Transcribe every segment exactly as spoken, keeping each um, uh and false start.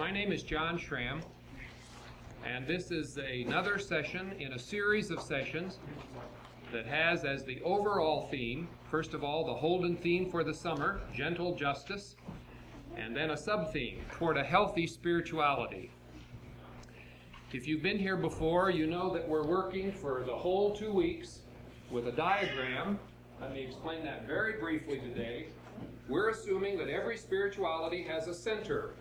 My name is John Schramm, and this is another session in a series of sessions that has as the overall theme, first of all, the Holden theme for the summer, gentle justice, and then a sub-theme, toward a healthy spirituality. If you've been here before, you know that we're working for the whole two weeks with a diagram. Let me explain that very briefly today. We're assuming that every spirituality has a center,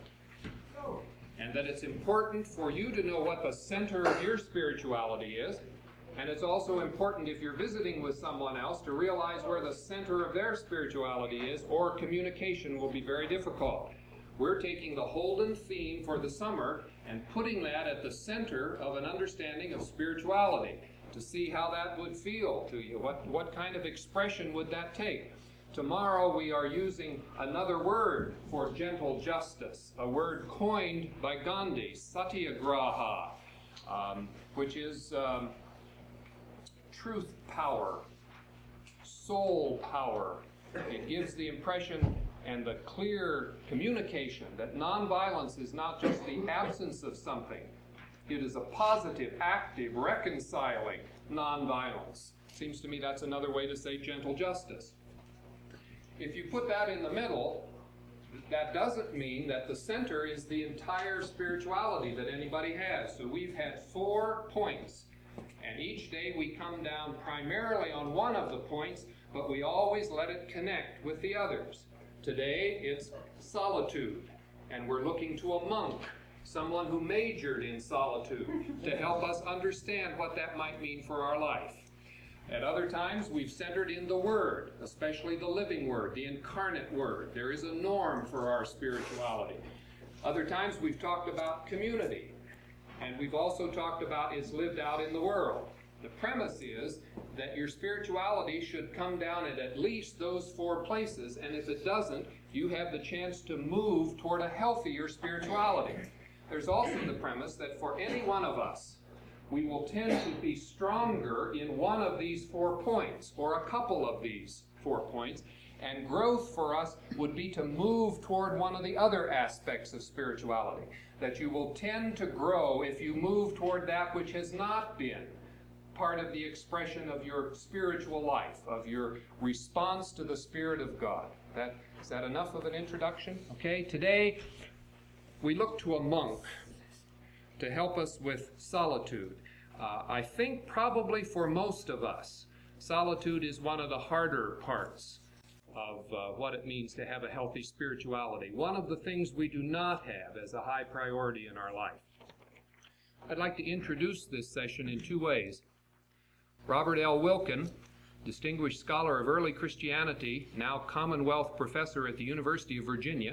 and that it's important for you to know what the center of your spirituality is, and it's also important if you're visiting with someone else to realize where the center of their spirituality is, or communication will be very difficult. We're taking the Holden theme for the summer and putting that at the center of an understanding of spirituality to see how that would feel to you. What, what kind of expression would that take? Tomorrow we are using another word for gentle justice, a word coined by Gandhi, satyagraha, um, which is um, truth power, soul power. It gives the impression and the clear communication that nonviolence is not just the absence of something. It is a positive, active, reconciling nonviolence. Seems to me that's another way to say gentle justice. If you put that in the middle, that doesn't mean that the center is the entire spirituality that anybody has. So we've had four points, and each day we come down primarily on one of the points, but we always let it connect with the others. Today it's solitude, and we're looking to a monk, someone who majored in solitude, to help us understand what that might mean for our life. At other times, we've centered in the Word, especially the living Word, the incarnate Word. There is a norm for our spirituality. Other times, we've talked about community, and we've also talked about it's lived out in the world. The premise is that your spirituality should come down at at least those four places, and if it doesn't, you have the chance to move toward a healthier spirituality. There's also the premise that for any one of us, we will tend to be stronger in one of these four points, or a couple of these four points, and growth for us would be to move toward one of the other aspects of spirituality, that you will tend to grow if you move toward that which has not been part of the expression of your spiritual life, of your response to the Spirit of God. That, is that enough of an introduction? Okay, today we look to a monk to help us with solitude. Uh, I think probably for most of us, solitude is one of the harder parts of uh, what it means to have a healthy spirituality. One of the things we do not have as a high priority in our life. I'd like to introduce this session in two ways. Robert L. Wilken, distinguished scholar of early Christianity, now Commonwealth professor at the University of Virginia.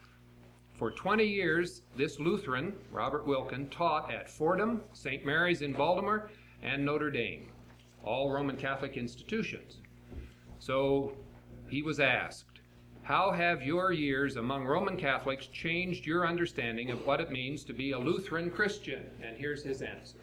For twenty years, this Lutheran, Robert Wilken, taught at Fordham, Saint Mary's in Baltimore, and Notre Dame, all Roman Catholic institutions. So he was asked, how have your years among Roman Catholics changed your understanding of what it means to be a Lutheran Christian? And here's his answer.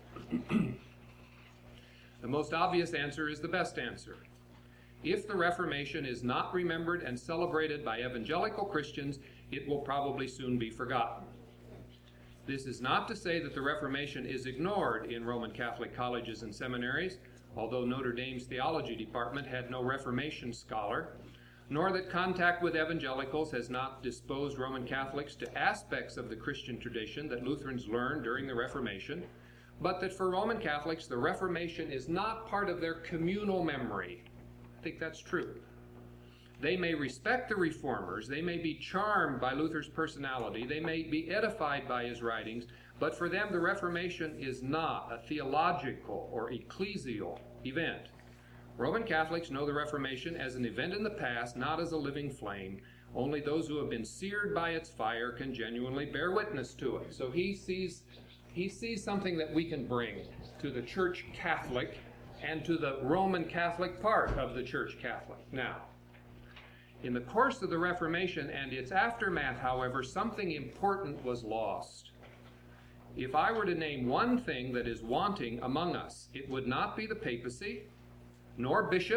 The most obvious answer is the best answer. If the Reformation is not remembered and celebrated by evangelical Christians, it will probably soon be forgotten. This is not to say that the Reformation is ignored in Roman Catholic colleges and seminaries, although Notre Dame's theology department had no Reformation scholar, nor that contact with evangelicals has not disposed Roman Catholics to aspects of the Christian tradition that Lutherans learned during the Reformation, but that for Roman Catholics the Reformation is not part of their communal memory. I think that's true. They may respect the Reformers, they may be charmed by Luther's personality, they may be edified by his writings, but for them the Reformation is not a theological or ecclesial event. Roman Catholics know the Reformation as an event in the past, not as a living flame. Only those who have been seared by its fire can genuinely bear witness to it. So he sees, he sees something that we can bring to the Church Catholic and to the Roman Catholic part of the Church Catholic. Now, in the course of the Reformation and its aftermath, however, something important was lost. If I were to name one thing that is wanting among us, it would not be the papacy, nor bishops,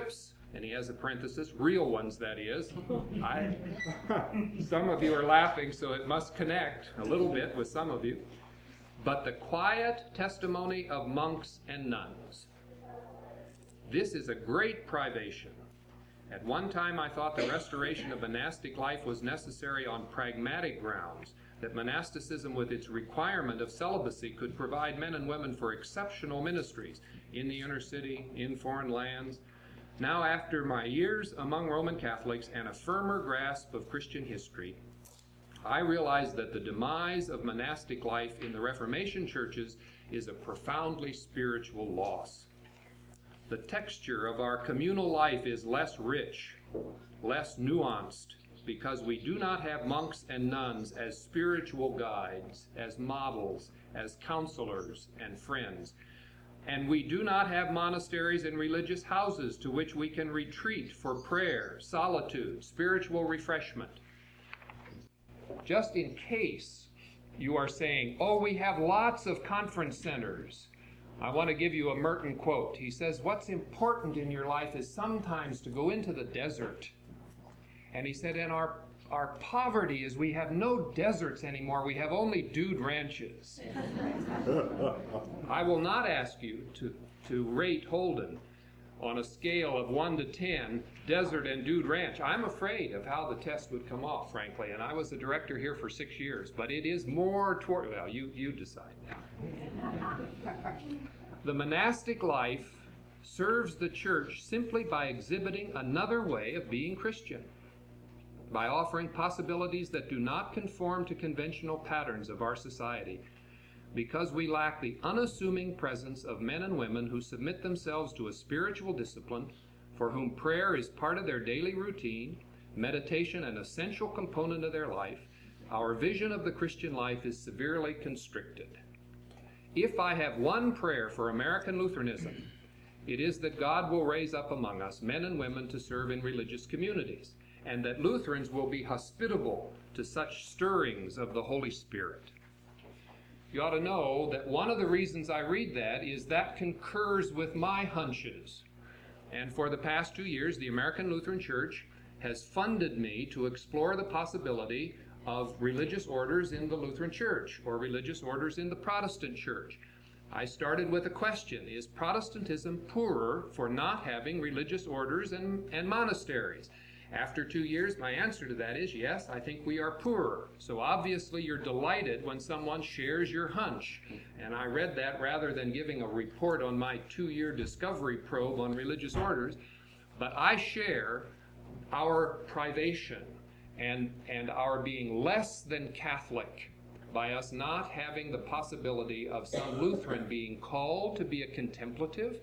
And he has a parenthesis, real ones, that is. I, some of you are laughing, so it must connect a little bit with some of you. But the quiet testimony of monks and nuns. This is a great privation. At one time I thought the restoration of monastic life was necessary on pragmatic grounds, that monasticism with its requirement of celibacy could provide men and women for exceptional ministries in the inner city, in foreign lands. Now, after my years among Roman Catholics and a firmer grasp of Christian history, I realize that the demise of monastic life in the Reformation churches is a profoundly spiritual loss. The texture of our communal life is less rich, less nuanced, because we do not have monks and nuns as spiritual guides, as models, as counselors and friends. And we do not have monasteries and religious houses to which we can retreat for prayer, solitude, spiritual refreshment. Just in case you are saying, oh, we have lots of conference centers, I want to give you a Merton quote. He says, what's important in your life is sometimes to go into the desert. And he said, and our, our poverty is we have no deserts anymore. We have only dude ranches. I will not ask you to, to rate Holden on a scale of one to ten, desert and dude ranch. I'm afraid of how the test would come off, frankly. And I was the director here for six years. But it is more toward, well, you, you decide now. The monastic life serves the church simply by exhibiting another way of being Christian, by offering possibilities that do not conform to conventional patterns of our society, because we lack the unassuming presence of men and women who submit themselves to a spiritual discipline, for whom prayer is part of their daily routine, meditation an essential component of their life. Our vision of the Christian life is severely constricted. If I have one prayer for American Lutheranism, it is that God will raise up among us men and women to serve in religious communities, and that Lutherans will be hospitable to such stirrings of the Holy Spirit. You ought to know that one of the reasons I read that is that concurs with my hunches. And for the past two years, the American Lutheran Church has funded me to explore the possibility of religious orders in the Lutheran Church or religious orders in the Protestant Church. I started with a question: is Protestantism poorer for not having religious orders and, and monasteries? After two years, my answer to that is yes, I think we are poorer. So obviously you're delighted when someone shares your hunch. And I read that rather than giving a report on my two-year discovery probe on religious orders. But I share our privation and, and our being less than Catholic by us not having the possibility of some Lutheran being called to be a contemplative,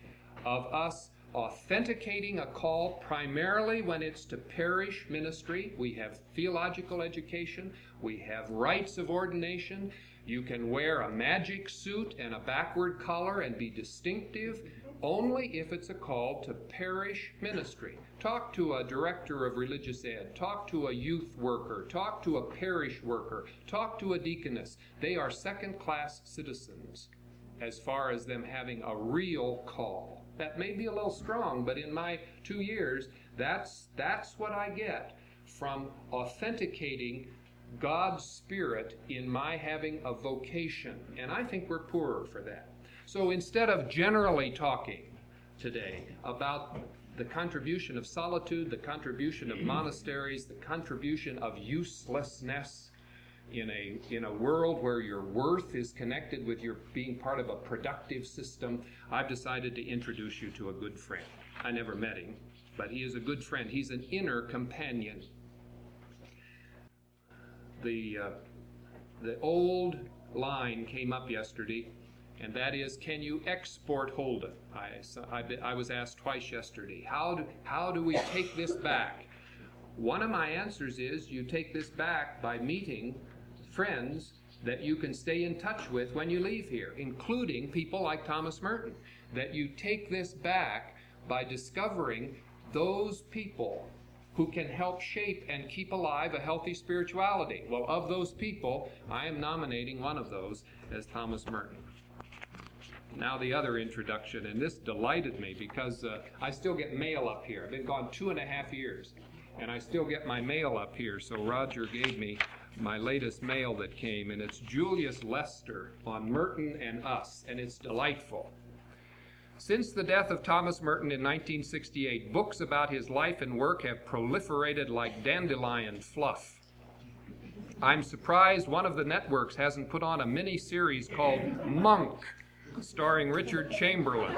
of us authenticating a call primarily when it's to parish ministry. We have theological education. We have rites of ordination. You can wear a magic suit and a backward collar and be distinctive only if it's a call to parish ministry. Talk to a director of religious ed. Talk to a youth worker. Talk to a parish worker. Talk to a deaconess. They are second-class citizens as far as them having a real call. That may be a little strong, but in my two years, that's that's what I get from authenticating God's Spirit in my having a vocation. And I think we're poorer for that. So instead of generally talking today about the contribution of solitude, the contribution of monasteries, the contribution of uselessness in a in a world where your worth is connected with your being part of a productive system, I've decided to introduce you to a good friend. I never met him, but he is a good friend. He's an inner companion. The uh, the old line came up yesterday, and that is, can you export Holden? I, I, I was asked twice yesterday, how do, how do we take this back? One of my answers is you take this back by meeting friends that you can stay in touch with when you leave here, including people like Thomas Merton. That you take this back by discovering those people who can help shape and keep alive a healthy spirituality. Well, of those people, I am nominating one of those as Thomas Merton. now the other introduction, and this delighted me because uh, I still get mail up here. I've been gone two and a half years, and I still get my mail up here. So Roger gave me my latest mail that came, and it's Julius Lester on Merton and Us, and it's delightful. Since the death of Thomas Merton in nineteen sixty-eight, books about his life and work have proliferated like dandelion fluff. I'm surprised one of the networks hasn't put on a mini-series called Monk, starring Richard Chamberlain.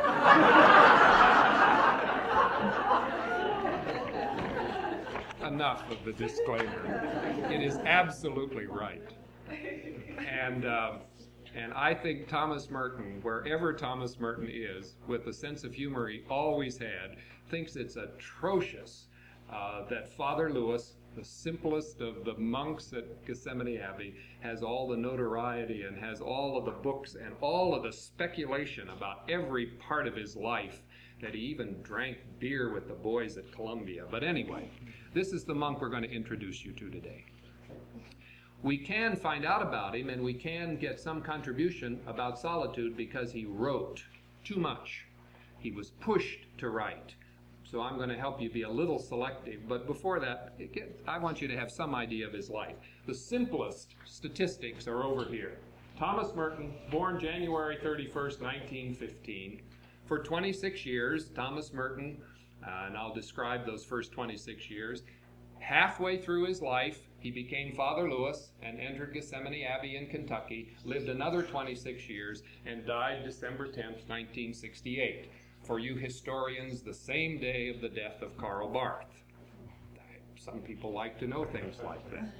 Enough of the disclaimer. It is absolutely right. And uh, and I think Thomas Merton, wherever Thomas Merton is, with the sense of humor he always had, thinks it's atrocious uh, that Father Lewis, the simplest of the monks at Gethsemane Abbey, has all the notoriety and has all of the books and all of the speculation about every part of his life, that he even drank beer with the boys at Columbia. But anyway, this is the monk we're going to introduce you to today. We can find out about him, and we can get some contribution about solitude because he wrote too much. He was pushed to write. So I'm going to help you be a little selective. But before that, I want you to have some idea of his life. The simplest statistics are over here. Thomas Merton, born January thirty-first, nineteen fifteen. For twenty-six years, Thomas Merton, uh, and I'll describe those first twenty-six years, halfway through his life, he became Father Lewis and entered Gethsemane Abbey in Kentucky, lived another twenty-six years, and died December tenth, nineteen sixty-eight. For you historians, the same day of the death of Karl Barth. Some people like to know things like that.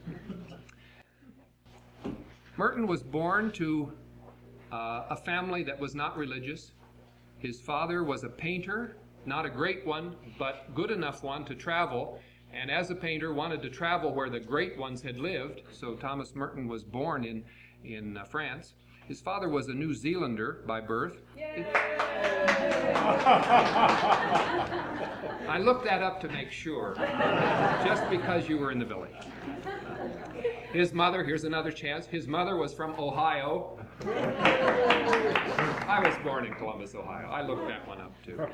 Merton was born to uh, a family that was not religious. His father was a painter, not a great one, but good enough one to travel, and as a painter wanted to travel where the great ones had lived, so Thomas Merton was born in, in uh, France. His father was a New Zealander by birth. It, I looked that up to make sure, just because you were in the village. His mother, here's another chance, his mother was from Ohio. I was born in Columbus, Ohio. I looked that one up too.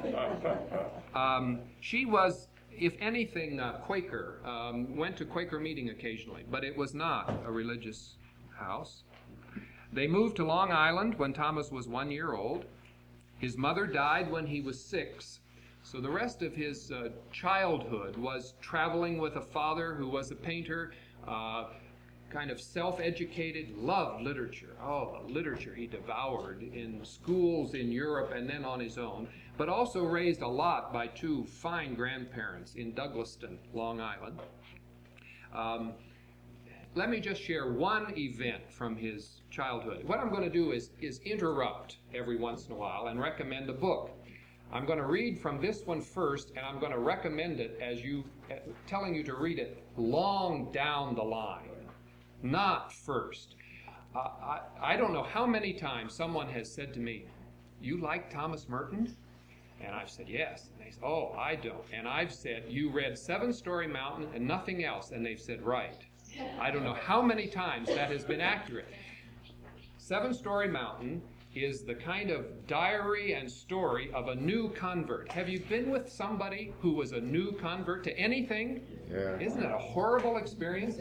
Um, she was, if anything, uh, Quaker, um, went to Quaker meeting occasionally, but it was not a religious house. They moved to Long Island when Thomas was one year old. His mother died when he was six, so the rest of his uh, childhood was traveling with a father who was a painter, uh, kind of self-educated, loved literature. Oh, the literature he devoured in schools in Europe and then on his own, but also raised a lot by two fine grandparents in Douglaston, Long Island. Um, Let me just share one event from his childhood. What I'm going to do is, is interrupt every once in a while and recommend a book. I'm going to read from this one first, and I'm going to recommend it as you, uh, telling you to read it long down the line, not first. Uh, I, I don't know how many times someone has said to me, "You like Thomas Merton?" And I've said, "Yes." And they say, "Oh, I don't." And I've said, "You read Seven Story Mountain and nothing else." And they've said, "Right." I don't know how many times that has been accurate. Seven Story Mountain is the kind of diary and story of a new convert. Have you been with somebody who was a new convert to anything? Yeah. Isn't it a horrible experience?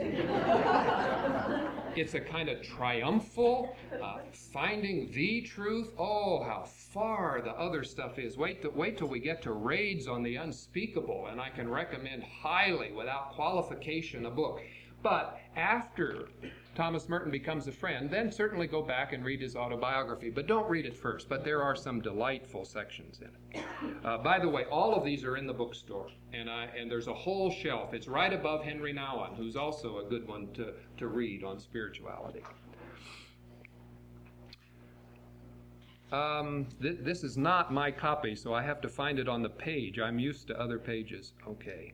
It's a kind of triumphal, uh, finding the truth. Oh, how far the other stuff is. Wait, to, wait till we get to Raids on the Unspeakable, and I can recommend highly, without qualification, a book. But after Thomas Merton becomes a friend, then certainly go back and read his autobiography. But don't read it first. But there are some delightful sections in it. Uh, by the way, all of these are in the bookstore. And, I, and there's a whole shelf. It's right above Henry Nouwen, who's also a good one to, to read on spirituality. Um, th- this is not my copy, so I have to find it on the page. I'm used to other pages. Okay.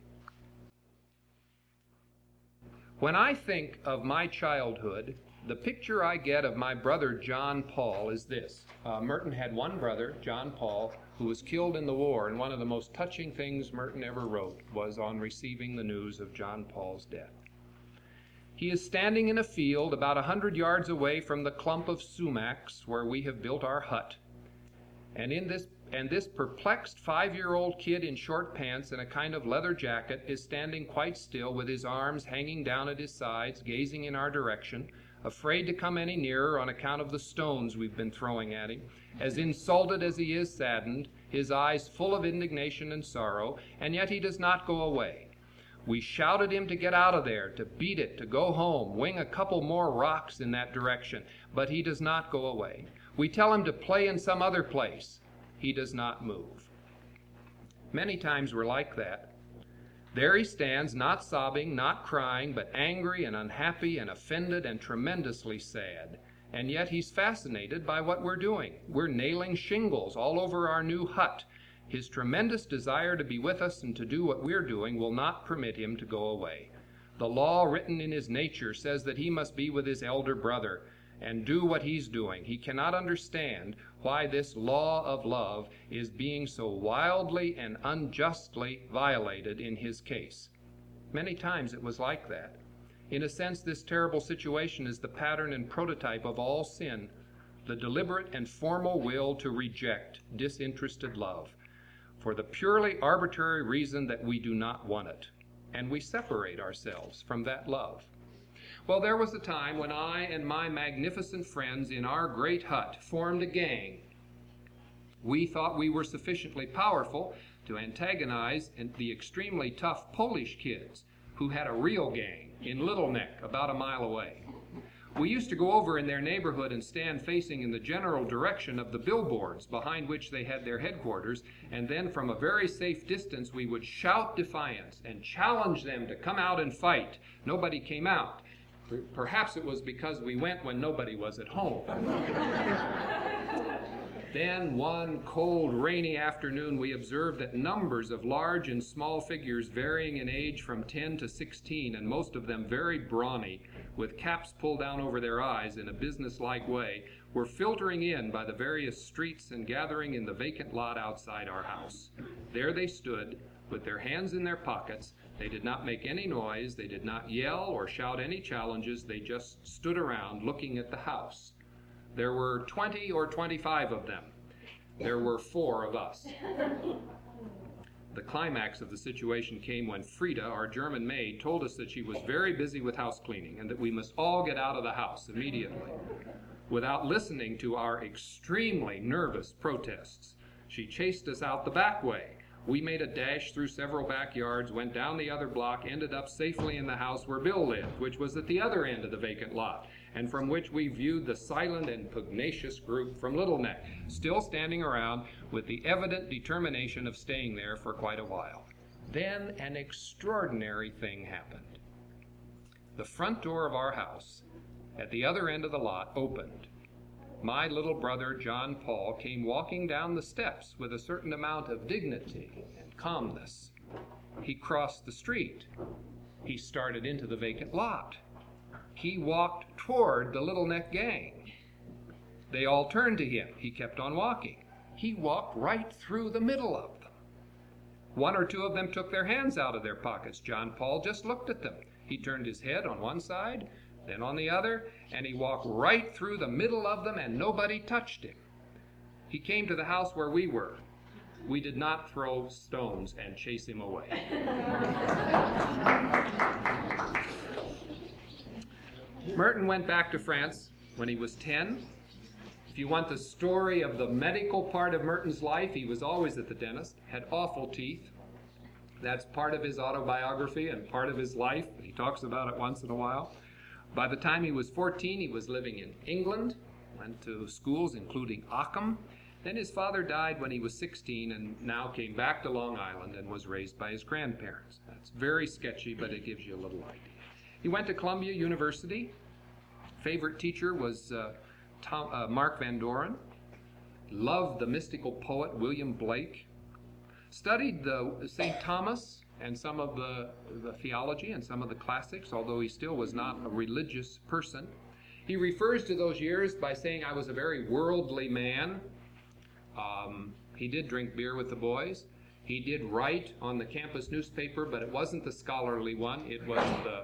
When I think of my childhood, the picture I get of my brother John Paul is this. Uh, Merton had one brother, John Paul, who was killed in the war, and one of the most touching things Merton ever wrote was on receiving the news of John Paul's death. He is standing in a field about a hundred yards away from the clump of sumacs where we have built our hut. And in this and this perplexed five-year-old kid in short pants and a kind of leather jacket is standing quite still with his arms hanging down at his sides, gazing in our direction, afraid to come any nearer on account of the stones we've been throwing at him, as insulted as he is saddened, his eyes full of indignation and sorrow, and yet he does not go away. We shout at him to get out of there, to beat it, to go home, wing a couple more rocks in that direction, but he does not go away. We tell him to play in some other place. He does not move. Many times we're like that. There he stands, not sobbing, not crying, but angry and unhappy and offended and tremendously sad. And yet he's fascinated by what we're doing. We're nailing shingles all over our new hut. His tremendous desire to be with us and to do what we're doing will not permit him to go away. The law written in his nature says that he must be with his elder brother and do what he's doing. He cannot understand why this law of love is being so wildly and unjustly violated in his case. Many times it was like that. In a sense, this terrible situation is the pattern and prototype of all sin, the deliberate and formal will to reject disinterested love for the purely arbitrary reason that we do not want it, and we separate ourselves from that love. Well, there was a time when I and my magnificent friends in our great hut formed a gang. We thought we were sufficiently powerful to antagonize the extremely tough Polish kids who had a real gang in Little Neck, about a mile away. We used to go over in their neighborhood and stand facing in the general direction of the billboards behind which they had their headquarters, and then from a very safe distance we would shout defiance and challenge them to come out and fight. Nobody came out. Perhaps it was because we went when nobody was at home. Then one cold, rainy afternoon, we observed that numbers of large and small figures varying in age from ten to sixteen, and most of them very brawny, with caps pulled down over their eyes in a business-like way, were filtering in by the various streets and gathering in the vacant lot outside our house. There they stood, with their hands in their pockets. They did not make any noise, they did not yell or shout any challenges, they just stood around looking at the house. There were twenty or twenty-five of them. There were four of us. The climax of the situation came when Frida, our German maid, told us that she was very busy with house cleaning and that we must all get out of the house immediately. Without listening to our extremely nervous protests, she chased us out the back way. We made a dash through several backyards, went down the other block, ended up safely in the house where Bill lived, which was at the other end of the vacant lot, and from which we viewed the silent and pugnacious group from Little Neck, still standing around with the evident determination of staying there for quite a while. Then an extraordinary thing happened. The front door of our house, at the other end of the lot, opened. My little brother, John Paul, came walking down the steps with a certain amount of dignity and calmness. He crossed the street. He started into the vacant lot. He walked toward the Little Neck gang. They all turned to him. He kept on walking. He walked right through the middle of them. One or two of them took their hands out of their pockets. John Paul just looked at them. He turned his head on one side, then on the other, and he walked right through the middle of them, and nobody touched him. He came to the house where we were. We did not throw stones and chase him away. Merton went back to France when he was ten. If you want the story of the medical part of Merton's life, he was always at the dentist, had awful teeth. That's part of his autobiography and part of his life. He talks about it once in a while. By the time he was fourteen, he was living in England, went to schools including Occam. Then his father died when he was sixteen and now came back to Long Island and was raised by his grandparents. That's very sketchy, but it gives you a little idea. He went to Columbia University. Favorite teacher was uh, Tom, uh, Mark Van Doren. Loved the mystical poet William Blake. Studied the Saint Thomas and some of the, the theology and some of the classics, although he still was not a religious person. He refers to those years by saying, I was a very worldly man. Um, he did drink beer with the boys. He did write on the campus newspaper, but it wasn't the scholarly one. It was the,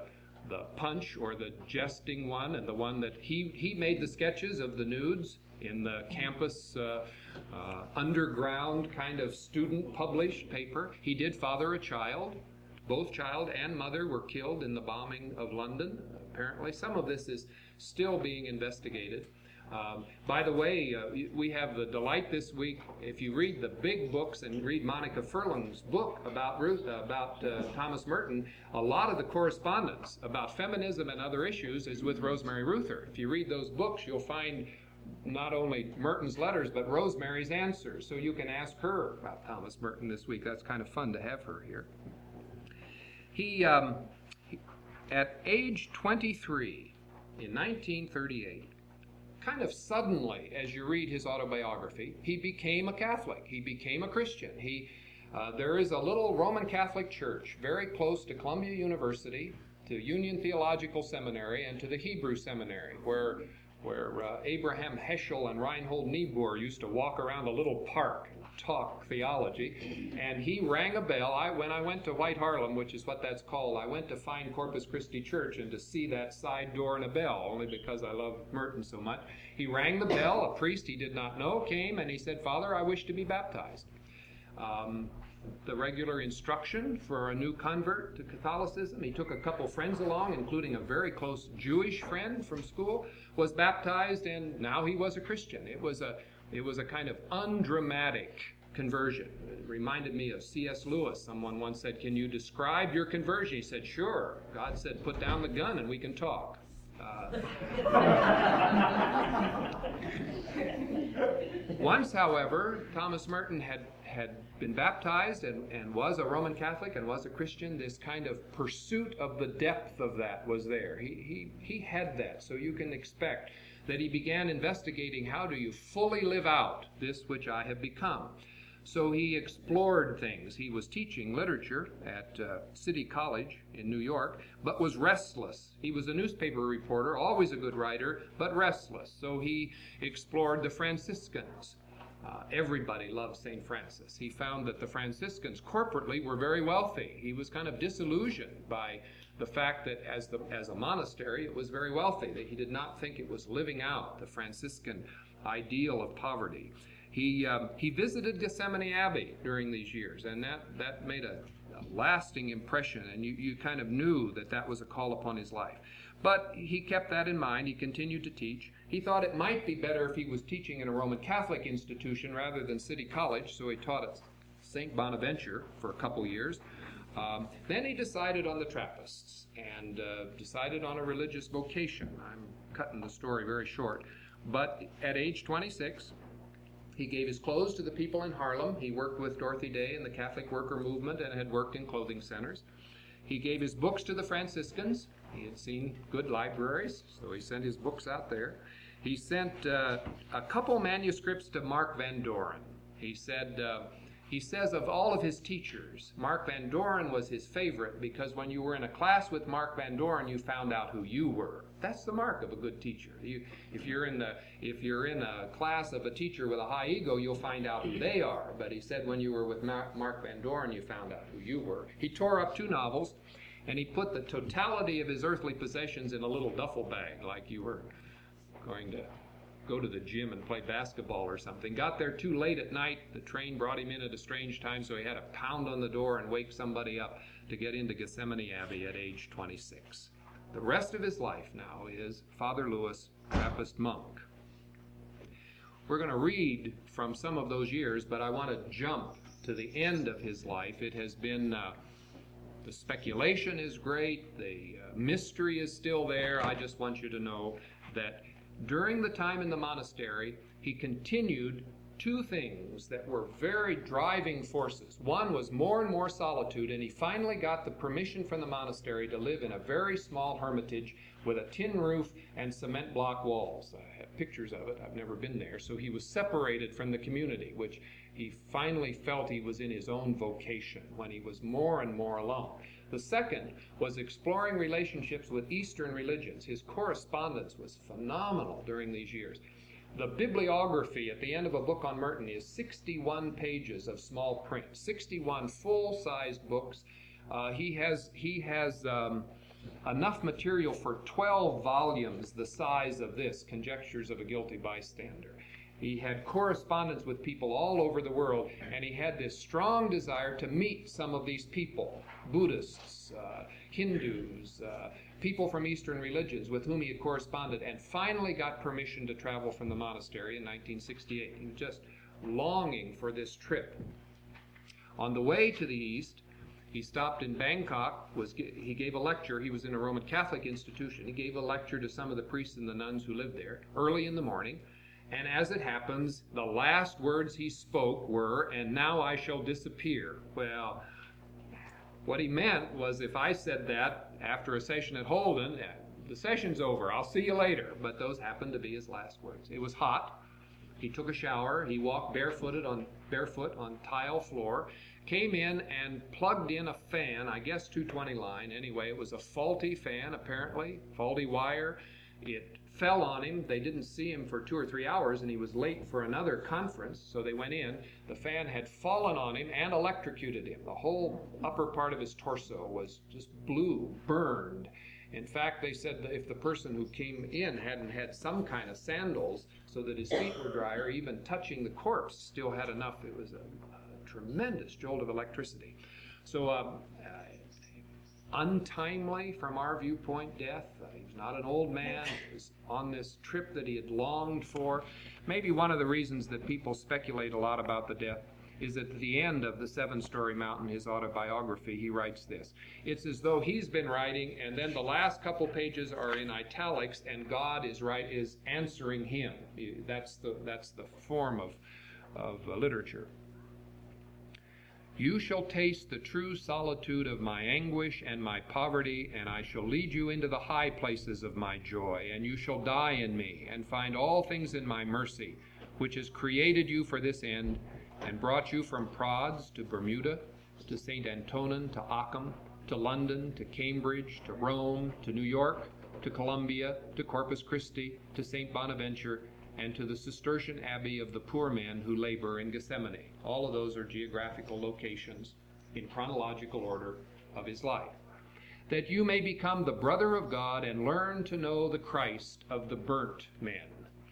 the punch or the jesting one, and the one that he, he made the sketches of the nudes in the campus uh, uh, underground kind of student published paper. He did father a child. Both child and mother were killed in the bombing of London, apparently. Some of this is still being investigated. Um, by the way, uh, we have the delight this week, if you read the big books and read Monica Furlong's book about Ruth, uh, about uh, Thomas Merton, a lot of the correspondence about feminism and other issues is with Rosemary Ruther. If you read those books, you'll find not only Merton's letters, but Rosemary's answers. So you can ask her about Thomas Merton this week. That's kind of fun to have her here. He, um, he at age twenty-three, in nineteen thirty-eight, kind of suddenly, as you read his autobiography, he became a Catholic. He became a Christian. He, uh, there is a little Roman Catholic church very close to Columbia University, to Union Theological Seminary, and to the Hebrew Seminary, where, where uh, Abraham Heschel and Reinhold Niebuhr used to walk around a little park and talk theology. And he rang a bell. I, when I went to White Harlem, which is what that's called, I went to find Corpus Christi Church and to see that side door and a bell, only because I love Merton so much. He rang the bell. A priest he did not know came, and he said, "Father, I wish to be baptized." Um, the regular instruction for a new convert to Catholicism. He took a couple friends along, including a very close Jewish friend from school, was baptized, and now he was a Christian. It was a It was a kind of undramatic conversion. It reminded me of C S Lewis. Someone once said, "Can you describe your conversion?" He said, "Sure." God said, "Put down the gun and we can talk." Uh, once, however, Thomas Merton had, had been baptized and, and was a Roman Catholic and was a Christian. This kind of pursuit of the depth of that was there. He, he, he had that, so you can expect that he began investigating, how do you fully live out this which I have become? So he explored things. He was teaching literature at uh, City College in New York, but was restless. He was a newspaper reporter, always a good writer, but restless. So he explored the Franciscans. Uh, everybody loved Saint Francis. He found that the Franciscans corporately were very wealthy. He was kind of disillusioned by the fact that as, the, as a monastery it was very wealthy, that he did not think it was living out the Franciscan ideal of poverty. He, um, he visited Gethsemane Abbey during these years, and that, that made a, a lasting impression, and you, you kind of knew that that was a call upon his life. But he kept that in mind. He continued to teach. He thought it might be better if he was teaching in a Roman Catholic institution rather than City College, so he taught at Saint Bonaventure for a couple years. Um, then he decided on the Trappists and uh, decided on a religious vocation. I'm cutting the story very short. But at age twenty-six, he gave his clothes to the people in Harlem. He worked with Dorothy Day in the Catholic Worker Movement and had worked in clothing centers. He gave his books to the Franciscans. He had seen good libraries, so he sent his books out there. He sent uh, a couple manuscripts to Mark Van Doren. He said, uh, he says of all of his teachers, Mark Van Doren was his favorite because when you were in a class with Mark Van Doren, you found out who you were. That's the mark of a good teacher. You, if you're in the if you're in a class of a teacher with a high ego, you'll find out who they are. But he said when you were with Mark, Mark Van Doren, you found out who you were. He tore up two novels, and he put the totality of his earthly possessions in a little duffel bag, like you were going to go to the gym and play basketball or something. Got there too late at night. The train brought him in at a strange time, so he had to pound on the door and wake somebody up to get into Gethsemane Abbey at age twenty-six. The rest of his life now is Father Louis, Trappist monk. We're going to read from some of those years, but I want to jump to the end of his life. It has been, uh, the speculation is great, the uh, mystery is still there. I just want you to know that during the time in the monastery, he continued two things that were very driving forces. One was more and more solitude, and he finally got the permission from the monastery to live in a very small hermitage with a tin roof and cement block walls. I have pictures of it. I've never been there. So he was separated from the community, which he finally felt he was in his own vocation when he was more and more alone. The second was exploring relationships with Eastern religions. His correspondence was phenomenal during these years. The bibliography at the end of a book on Merton is sixty-one pages of small print, sixty-one full-sized books. Uh, he has he has um, enough material for twelve volumes the size of this, Conjectures of a Guilty Bystander. He had correspondence with people all over the world, and he had this strong desire to meet some of these people, Buddhists, uh, Hindus, uh, people from Eastern religions with whom he had corresponded, and finally got permission to travel from the monastery in nineteen sixty-eight. He was just longing for this trip. On the way to the East, he stopped in Bangkok. Was he gave a lecture. He was in a Roman Catholic institution. He gave a lecture to some of the priests and the nuns who lived there early in the morning. And as it happens, the last words he spoke were, "And now I shall disappear." Well, what he meant was, if I said that after a session at Holden, the session's over, I'll see you later. But those happened to be his last words. It was hot. He took a shower. He walked barefooted on barefoot on tile floor, came in and plugged in a fan, I guess two twenty line. Anyway, it was a faulty fan, apparently, faulty wire. It fell on him. They didn't see him for two or three hours, and he was late for another conference, so they went in. The fan had fallen on him and electrocuted him. The whole upper part of his torso was just blue, burned. In fact, they said that if the person who came in hadn't had some kind of sandals so that his feet were drier, even touching the corpse still had enough. It was a, a tremendous jolt of electricity. So um, uh, untimely from our viewpoint death. Uh, he was not an old man. He was on this trip that he had longed for. Maybe one of the reasons that people speculate a lot about the death is at the end of the Seven-Story Mountain, his autobiography, he writes this. It's as though he's been writing, and then the last couple pages are in italics, and God is right is answering him. That's the that's the form of of uh, literature. You shall taste the true solitude of my anguish and my poverty, and I shall lead you into the high places of my joy, and you shall die in me, and find all things in my mercy, which has created you for this end, and brought you from Prods to Bermuda, to Saint Antonin, to Occam, to London, to Cambridge, to Rome, to New York, to Columbia, to Corpus Christi, to Saint Bonaventure, and to the Cistercian Abbey of the poor men who labor in Gethsemane. All of those are geographical locations in chronological order of his life. That you may become the brother of God and learn to know the Christ of the burnt men.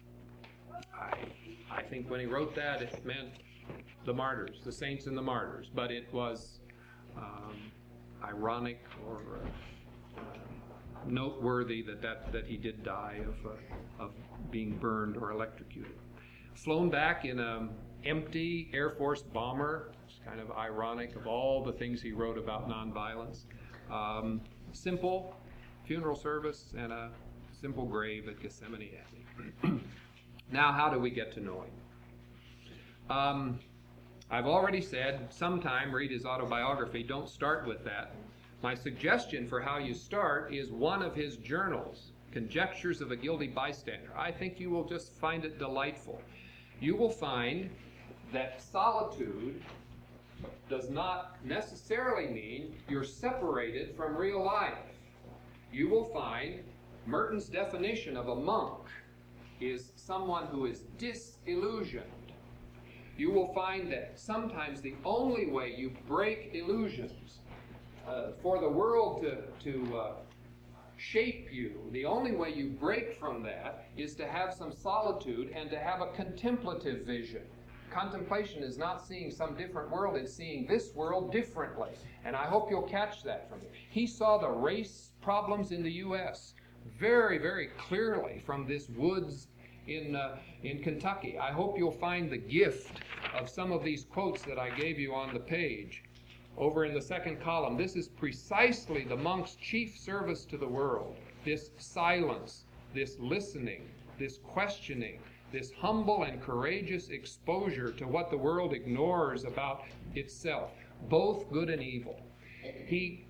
I, I think when he wrote that, it meant the martyrs, the saints and the martyrs, but it was um, ironic or uh, uh, noteworthy that, that, that he did die of, uh, of being burned or electrocuted. Flown back in an empty Air Force bomber. It's kind of ironic of all the things he wrote about nonviolence. Um, simple funeral service and a simple grave at Gethsemane Abbey. Now, how do we get to know him? Um, I've already said, sometime read his autobiography. Don't start with that. My suggestion for how you start is one of his journals, Conjectures of a Guilty Bystander. I think you will just find it delightful. You will find that solitude does not necessarily mean you're separated from real life. You will find Merton's definition of a monk is someone who is disillusioned. You will find that sometimes the only way you break illusions, uh, for the world to, to uh, shape you, the only way you break from that is to have some solitude and to have a contemplative vision. Contemplation is not seeing some different world, it's seeing this world differently. And I hope you'll catch that from him. He saw the race problems in the U S very, very clearly from this woods in uh, in Kentucky. I hope you'll find the gift of some of these quotes that I gave you on the page. Over in the second column, this is precisely the monk's chief service to the world. This silence, this listening, this questioning, this humble and courageous exposure to what the world ignores about itself, both good and evil. He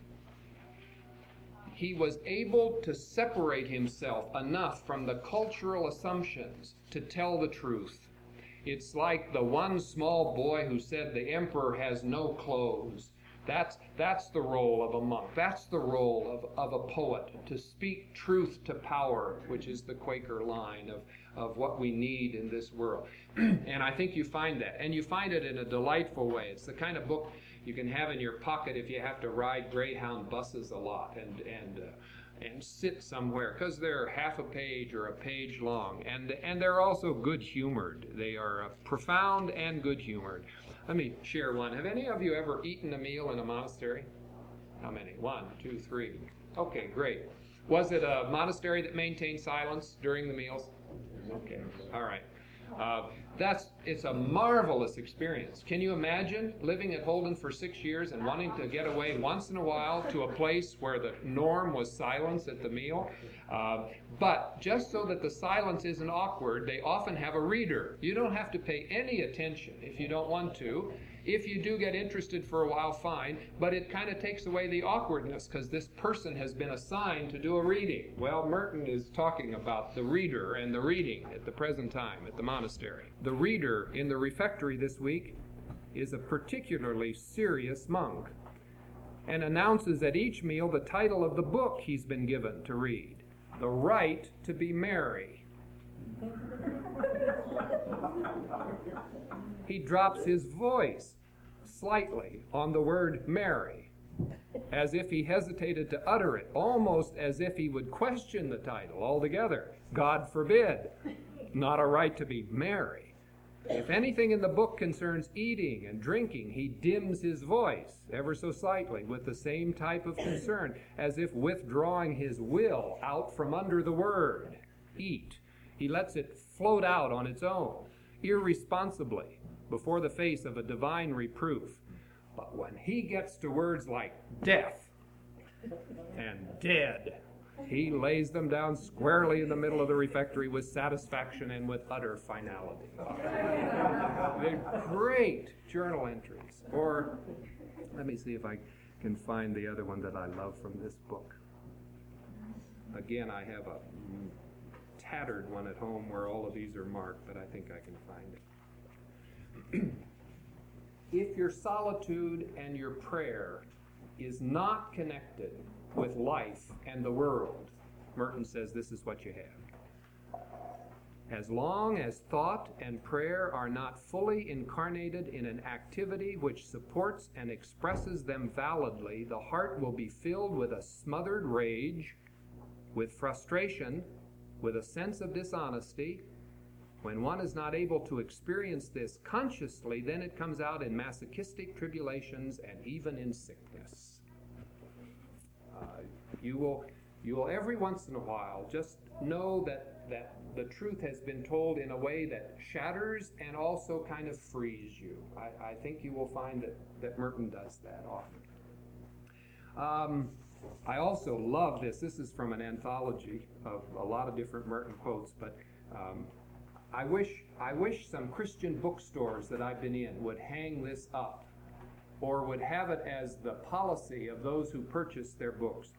He was able to separate himself enough from the cultural assumptions to tell the truth. It's like the one small boy who said the emperor has no clothes. That's, that's the role of a monk. That's the role of, of a poet, to speak truth to power, which is the Quaker line of, of what we need in this world. And I think you find that. And you find it in a delightful way. It's the kind of book you can have in your pocket if you have to ride Greyhound buses a lot and and uh, and sit somewhere, because they're half a page or a page long, and and they're also good-humored. They are uh, profound and good-humored. Let me share one. Have any of you ever eaten a meal in a monastery? How many? One, two, three. Okay, great. Was it a monastery that maintained silence during the meals? Okay, all right. Uh, that's it's a marvelous experience. Can you imagine living at Holden for six years and wanting to get away once in a while to a place where the norm was silence at the meal? Uh, but just so that the silence isn't awkward, they often have a reader. You don't have to pay any attention if you don't want to. If you do get interested for a while, fine, but it kind of takes away the awkwardness because this person has been assigned to do a reading. Well, Merton is talking about the reader and the reading at the present time at the monastery. The reader in the refectory this week is a particularly serious monk and announces at each meal the title of the book he's been given to read, The Right to be Merry. He drops his voice slightly on the word Mary, as if he hesitated to utter it, almost as if he would question the title altogether. God forbid, not a right to be merry. If anything in the book concerns eating and drinking, he dims his voice ever so slightly with the same type of concern, as if withdrawing his will out from under the word, eat. He lets it float out on its own, irresponsibly, before the face of a divine reproof. But when he gets to words like death and dead, he lays them down squarely in the middle of the refectory with satisfaction and with utter finality. They're great journal entries. Or, let me see if I can find the other one that I love from this book. Again, I have a tattered one at home where all of these are marked, but I think I can find it. If your solitude and your prayer is not connected with life and the world, Merton says this is what you have. As long as thought and prayer are not fully incarnated in an activity which supports and expresses them validly, the heart will be filled with a smothered rage, with frustration, with a sense of dishonesty. When one is not able to experience this consciously, then it comes out in masochistic tribulations and even in sickness. Uh, you will, you will every once in a while just know that, that the truth has been told in a way that shatters and also kind of frees you. I, I think you will find that, that Merton does that often. Um, I also love this. This is from an anthology of a lot of different Merton quotes, but um, I wish I wish some Christian bookstores that I've been in would hang this up, or would have it as the policy of those who purchase their books.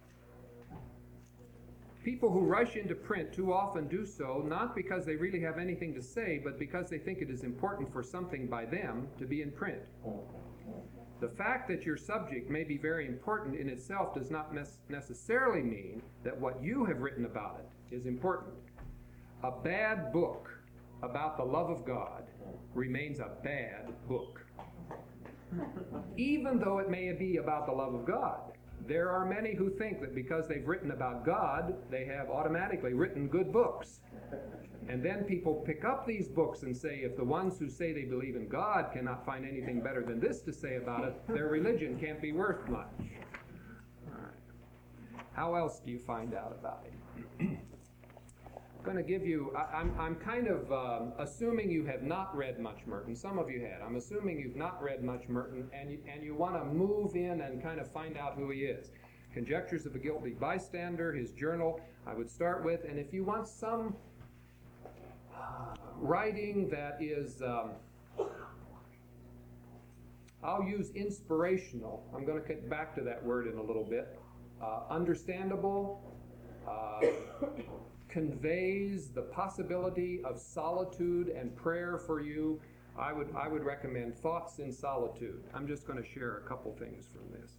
People who rush into print too often do so not because they really have anything to say, but because they think it is important for something by them to be in print. The fact that your subject may be very important in itself does not mes- necessarily mean that what you have written about it is important. A bad book about the love of God remains a bad book. Even though it may be about the love of God, there are many who think that because they've written about God, they have automatically written good books. And then people pick up these books and say, if the ones who say they believe in God cannot find anything better than this to say about it, their religion can't be worth much. All right. How else do you find out about it? I'm going to give you, I, I'm, I'm kind of um, assuming you have not read much Merton. Some of you had. I'm assuming you've not read much Merton, and you, and you want to move in and kind of find out who he is. Conjectures of a Guilty Bystander, his journal, I would start with. And if you want some uh, writing that is, um, I'll use inspirational. I'm going to get back to that word in a little bit. Uh, understandable, uh, conveys the possibility of solitude and prayer for you, I would I would recommend Thoughts in Solitude. I'm just going to share a couple things from this.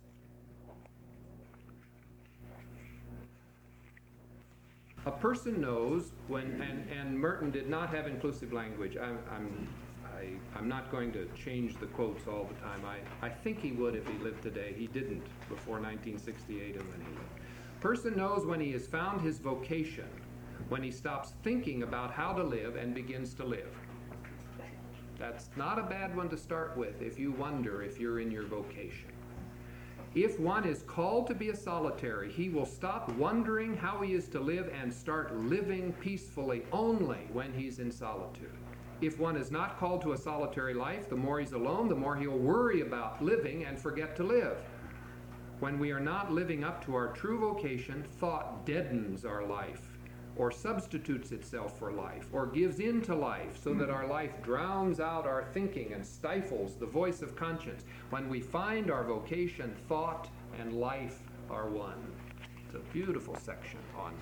A person knows when, and, and Merton did not have inclusive language. I'm, I'm, I, I'm not going to change the quotes all the time. I, I think he would if he lived today. He didn't before nineteen sixty-eight and when he lived. Person knows when he has found his vocation, when he stops thinking about how to live and begins to live. That's not a bad one to start with if you wonder if you're in your vocation. If one is called to be a solitary, he will stop wondering how he is to live and start living peacefully only when he's in solitude. If one is not called to a solitary life, the more he's alone, the more he'll worry about living and forget to live. When we are not living up to our true vocation, thought deadens our life, or substitutes itself for life, or gives in to life, so that our life drowns out our thinking and stifles the voice of conscience. When we find our vocation, thought and life are one. It's a beautiful section on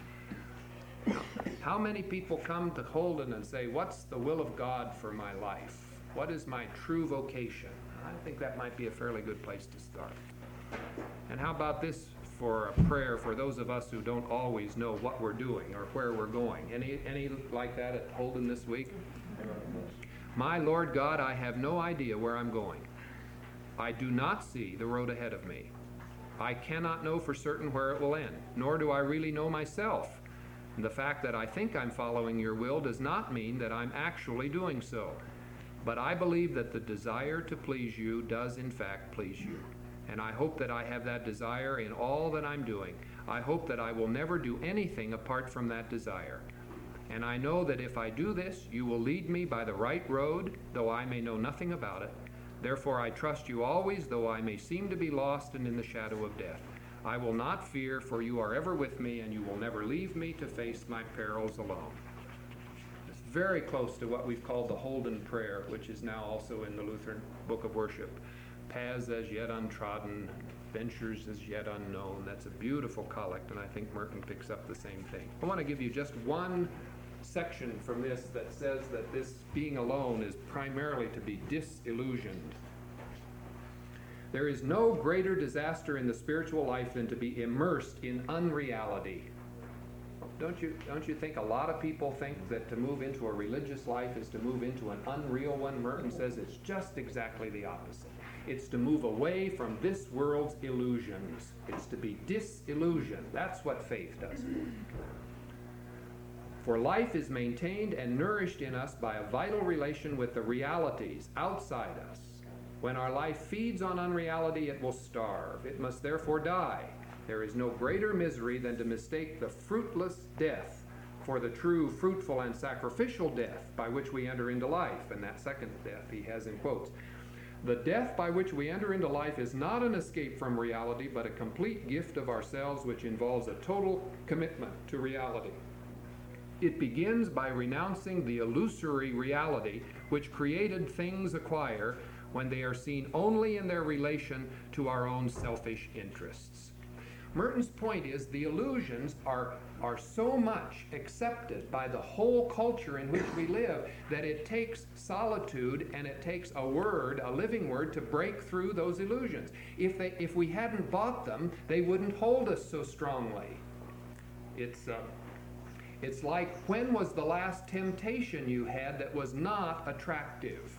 how many people come to Holden and say, what's the will of God for my life? What is my true vocation? I think that might be a fairly good place to start. And how about this for a prayer for those of us who don't always know what we're doing or where we're going? Any, any like that at Holden this week? My Lord God, I have no idea where I'm going. I do not see the road ahead of me. I cannot know for certain where it will end, nor do I really know myself. The fact that I think I'm following your will does not mean that I'm actually doing so. But I believe that the desire to please you does in fact please you. And I hope that I have that desire in all that I'm doing. I hope that I will never do anything apart from that desire. And I know that if I do this, you will lead me by the right road, though I may know nothing about it. Therefore I trust you always, though I may seem to be lost and in the shadow of death. I will not fear, for you are ever with me, and you will never leave me to face my perils alone. It's very close to what we've called the Holden Prayer, which is now also in the Lutheran Book of Worship. Paths as yet untrodden, ventures as yet unknown. That's a beautiful collect, and I think Merton picks up the same thing. I want to give you just one section from this that says that this being alone is primarily to be disillusioned. There is no greater disaster in the spiritual life than to be immersed in unreality. Don't you, don't you think a lot of people think that to move into a religious life is to move into an unreal one? Merton says it's just exactly the opposite. It's to move away from this world's illusions. It's to be disillusioned. That's what faith does. For life is maintained and nourished in us by a vital relation with the realities outside us. When our life feeds on unreality, it will starve. It must therefore die. There is no greater misery than to mistake the fruitless death for the true, fruitful, and sacrificial death by which we enter into life. And that second death he has in quotes. The death by which we enter into life is not an escape from reality, but a complete gift of ourselves which involves a total commitment to reality. It begins by renouncing the illusory reality which created things acquire when they are seen only in their relation to our own selfish interests. Merton's point is the illusions are, are so much accepted by the whole culture in which we live that it takes solitude and it takes a word, a living word, to break through those illusions. If, they, if we hadn't bought them, they wouldn't hold us so strongly. It's, uh, it's like, when was the last temptation you had that was not attractive?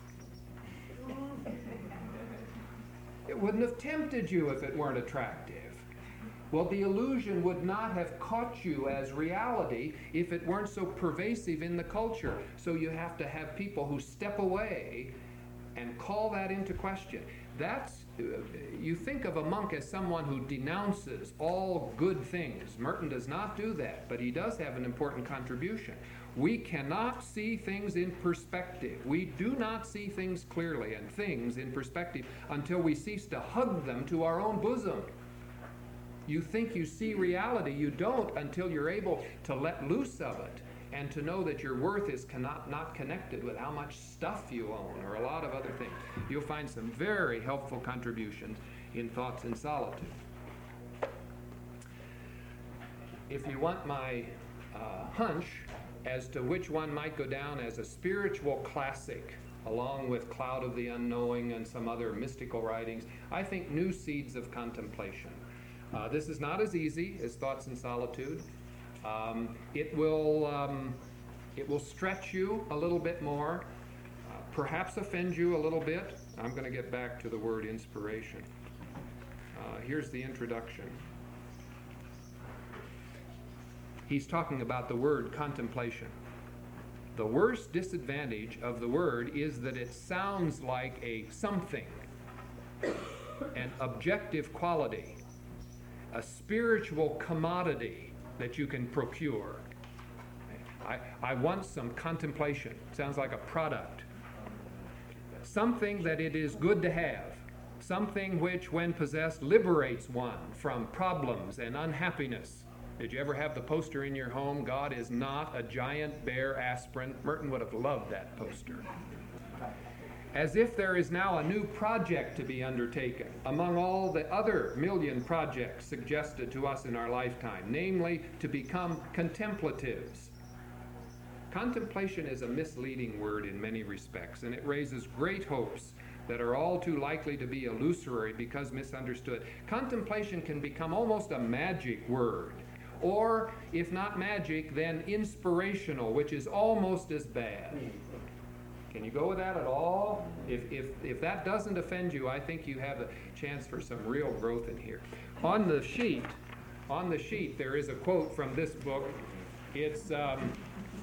It wouldn't have tempted you if it weren't attractive. Well, the illusion would not have caught you as reality if it weren't so pervasive in the culture. So you have to have people who step away and call that into question. That's, you think of a monk as someone who denounces all good things. Merton does not do that, but he does have an important contribution. We cannot see things in perspective. We do not see things clearly and things in perspective until we cease to hug them to our own bosom. You think you see reality. You don't until you're able to let loose of it and to know that your worth is cannot, not connected with how much stuff you own or a lot of other things. You'll find some very helpful contributions in Thoughts in Solitude. If you want my uh, hunch as to which one might go down as a spiritual classic, along with Cloud of the Unknowing and some other mystical writings, I think New Seeds of Contemplation. Uh, this is not as easy as Thoughts in Solitude. Um, it will um, it will stretch you a little bit more. Uh, perhaps offend you a little bit. I'm going to get back to the word inspiration. Uh, here's the introduction. He's talking about the word contemplation. The worst disadvantage of the word is that it sounds like a something, an objective quality, a spiritual commodity that you can procure. I, I want some contemplation. Sounds like a product. Something that it is good to have. Something which, when possessed, liberates one from problems and unhappiness. Did you ever have the poster in your home, God is not a giant bear aspirin? Merton would have loved that poster. As if there is now a new project to be undertaken among all the other million projects suggested to us in our lifetime, namely to become contemplatives. Contemplation is a misleading word in many respects, and it raises great hopes that are all too likely to be illusory because misunderstood. Contemplation can become almost a magic word, or if not magic, then inspirational, which is almost as bad. Can you go with that at all? If, if, if that doesn't offend you, I think you have a chance for some real growth in here. On the sheet, on the sheet, there is a quote from this book. It's um,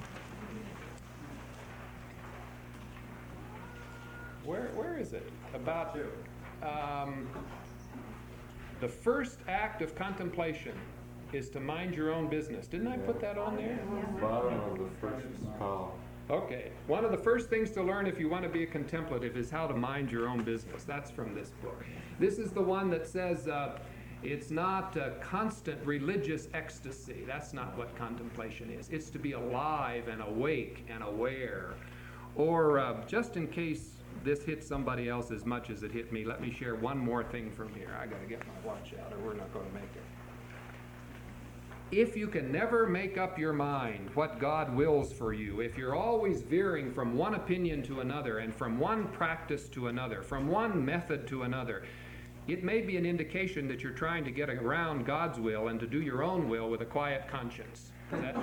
where where is it? About um, the first act of contemplation is to mind your own business. Didn't I put that on there? Bottom of the first column. Okay. One of the first things to learn if you want to be a contemplative is how to mind your own business. That's from this book. This is the one that says uh, it's not a constant religious ecstasy. That's not what contemplation is. It's to be alive and awake and aware. Or uh, just in case this hits somebody else as much as it hit me, let me share one more thing from here. I got to get my watch out or we're not going to make it. If you can never make up your mind what God wills for you, if you're always veering from one opinion to another and from one practice to another, from one method to another, it may be an indication that you're trying to get around God's will and to do your own will with a quiet conscience. Is that,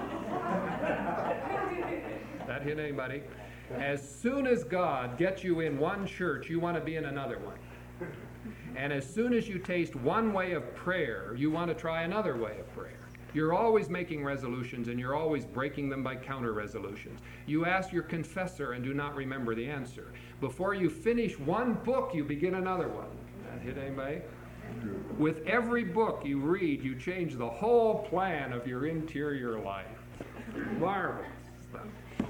that hit anybody? As soon as God gets you in one church, you want to be in another one. And as soon as you taste one way of prayer, you want to try another way of prayer. You're always making resolutions, and you're always breaking them by counter-resolutions. You ask your confessor and do not remember the answer. Before you finish one book, you begin another one. That hit anybody? With every book you read, you change the whole plan of your interior life. Marvelous stuff.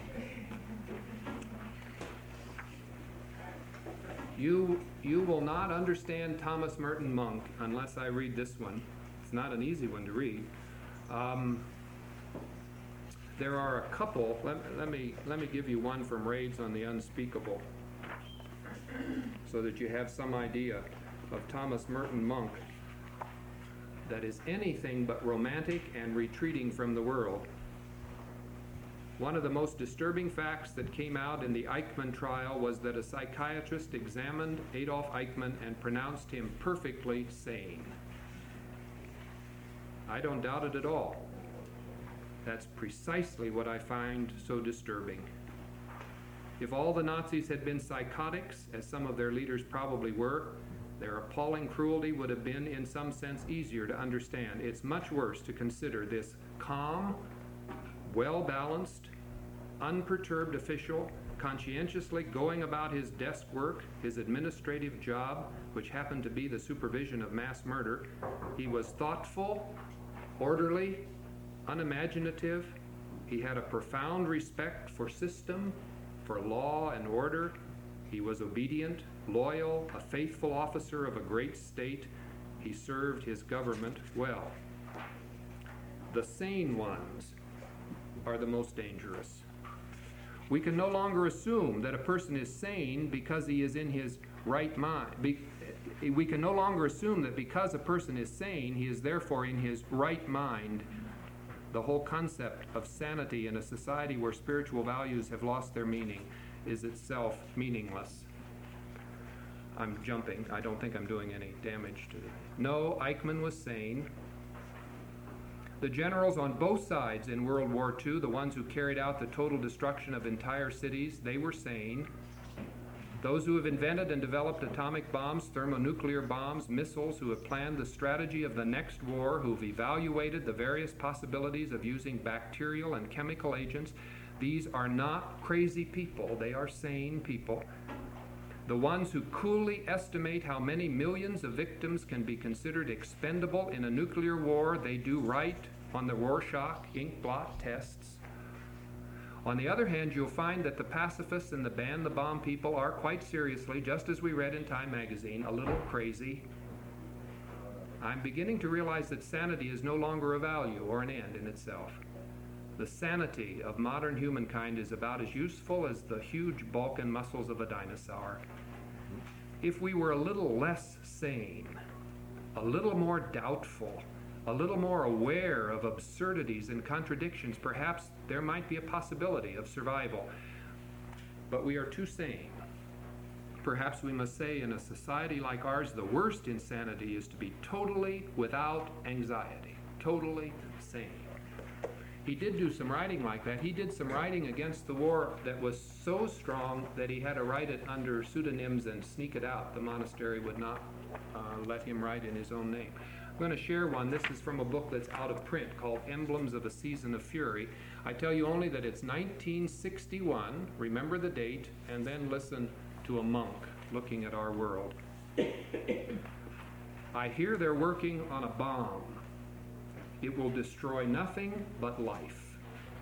You, you will not understand Thomas Merton Monk unless I read this one. It's not an easy one to read. Um, there are a couple. Let, let me let me give you one from Raids on the Unspeakable, so that you have some idea of Thomas Merton Monk that is anything but romantic and retreating from the world. One of the most disturbing facts that came out in the Eichmann trial was that a psychiatrist examined Adolf Eichmann and pronounced him perfectly sane. I don't doubt it at all. That's precisely what I find so disturbing. If all the Nazis had been psychotics, as some of their leaders probably were, their appalling cruelty would have been, in some sense, easier to understand. It's much worse to consider this calm, well-balanced, unperturbed official conscientiously going about his desk work, his administrative job, which happened to be the supervision of mass murder. He was thoughtful, orderly, unimaginative. He had a profound respect for system, for law and order. He was obedient, loyal, a faithful officer of a great state. He served his government well. The sane ones are the most dangerous. We can no longer assume that a person is sane because he is in his right mind. Be- we can no longer assume that because a person is sane, he is therefore in his right mind. The whole concept of sanity in a society where spiritual values have lost their meaning is itself meaningless. I'm jumping. I don't think I'm doing any damage to it. No, Eichmann was sane. The generals on both sides in World War Two, the ones who carried out the total destruction of entire cities, they were sane. Those who have invented and developed atomic bombs, thermonuclear bombs, missiles, who have planned the strategy of the next war, who have evaluated the various possibilities of using bacterial and chemical agents, these are not crazy people. They are sane people. The ones who coolly estimate how many millions of victims can be considered expendable in a nuclear war, they do right on the Rorschach inkblot tests. On the other hand, you'll find that the pacifists and the ban the bomb people are quite seriously, just as we read in Time magazine, a little crazy. I'm beginning to realize that sanity is no longer a value or an end in itself. The sanity of modern humankind is about as useful as the huge bulk and muscles of a dinosaur. If we were a little less sane, a little more doubtful, a little more aware of absurdities and contradictions, perhaps there might be a possibility of survival. But we are too sane. Perhaps we must say, in a society like ours, the worst insanity is to be totally without anxiety, totally sane. He did do some writing like that. He did some writing against the war that was so strong that he had to write it under pseudonyms and sneak it out. The monastery would not uh, let him write in his own name. I'm going to share one. This is from a book that's out of print called Emblems of a Season of Fury. I tell you only that it's nineteen sixty-one, remember the date, and then listen to a monk looking at our world. I hear they're working on a bomb. It will destroy nothing but life.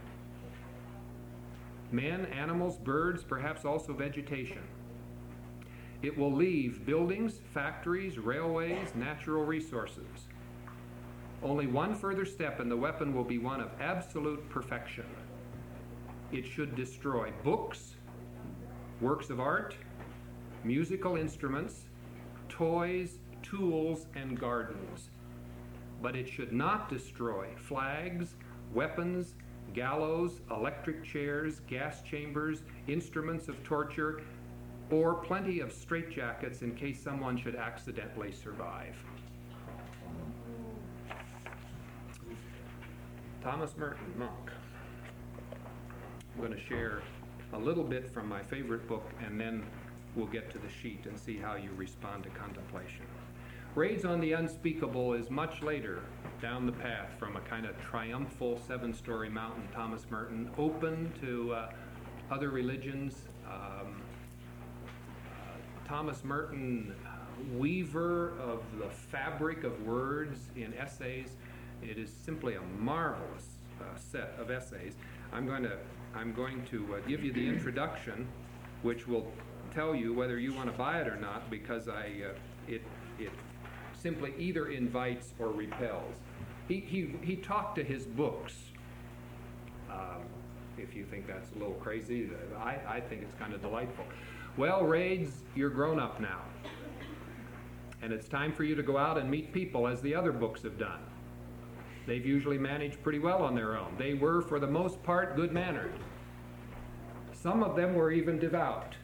Men, animals, birds, perhaps also vegetation. It will leave buildings, factories, railways, natural resources. Only one further step and the weapon will be one of absolute perfection. It should destroy books, works of art, musical instruments, toys, tools, and gardens. But it should not destroy flags, weapons, gallows, electric chairs, gas chambers, instruments of torture, or plenty of straitjackets in case someone should accidentally survive. Thomas Merton, monk. I'm going to share a little bit from my favorite book, and then we'll get to the sheet and see how you respond to contemplation. Raids on the Unspeakable is much later down the path from a kind of triumphal seven-story mountain, Thomas Merton, open to uh, other religions. Um, uh, Thomas Merton, weaver of the fabric of words in essays. It is simply a marvelous uh, set of essays. I'm going to I'm going to uh, give you the introduction, which will tell you whether you want to buy it or not, because I uh, it it. simply either invites or repels. He, he, he talked to his books. Um, if you think that's a little crazy, I, I think it's kind of delightful. Well, Raids, you're grown up now. And it's time for you to go out and meet people as the other books have done. They've usually managed pretty well on their own. They were, for the most part, good-mannered. Some of them were even devout.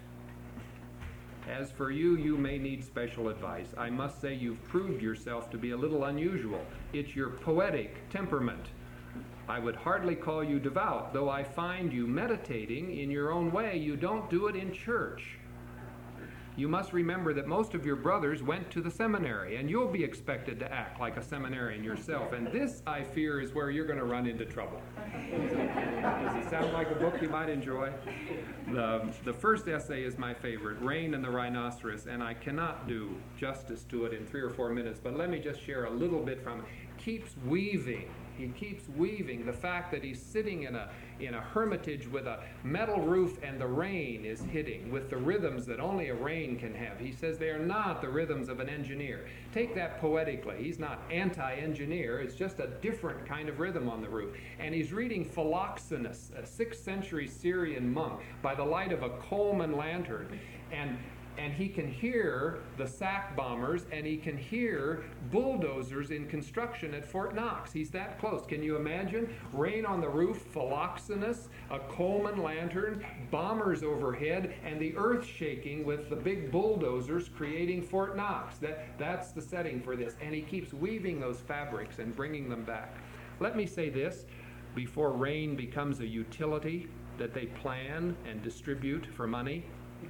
As for you, you may need special advice. I must say you've proved yourself to be a little unusual. It's your poetic temperament. I would hardly call you devout, though I find you meditating in your own way. You don't do it in church. You must remember that most of your brothers went to the seminary, and you'll be expected to act like a seminarian yourself. And this, I fear, is where you're going to run into trouble. Does it sound like a book you might enjoy? The, the first essay is my favorite, Rain and the Rhinoceros, and I cannot do justice to it in three or four minutes, but let me just share a little bit from it. Keeps weaving. He keeps weaving the fact that he's sitting in a in a hermitage with a metal roof and the rain is hitting with the rhythms that only a rain can have. He says they are not the rhythms of an engineer. Take that poetically. He's not anti-engineer. It's just a different kind of rhythm on the roof. And he's reading Philoxenus, a sixth century Syrian monk, by the light of a Coleman lantern. And And he can hear the sack bombers, and he can hear bulldozers in construction at Fort Knox. He's that close. Can you imagine? Rain on the roof, Philoxenus, a Coleman lantern, bombers overhead, and the earth shaking with the big bulldozers creating Fort Knox. That, that's the setting for this. And he keeps weaving those fabrics and bringing them back. Let me say this before rain becomes a utility that they plan and distribute for money.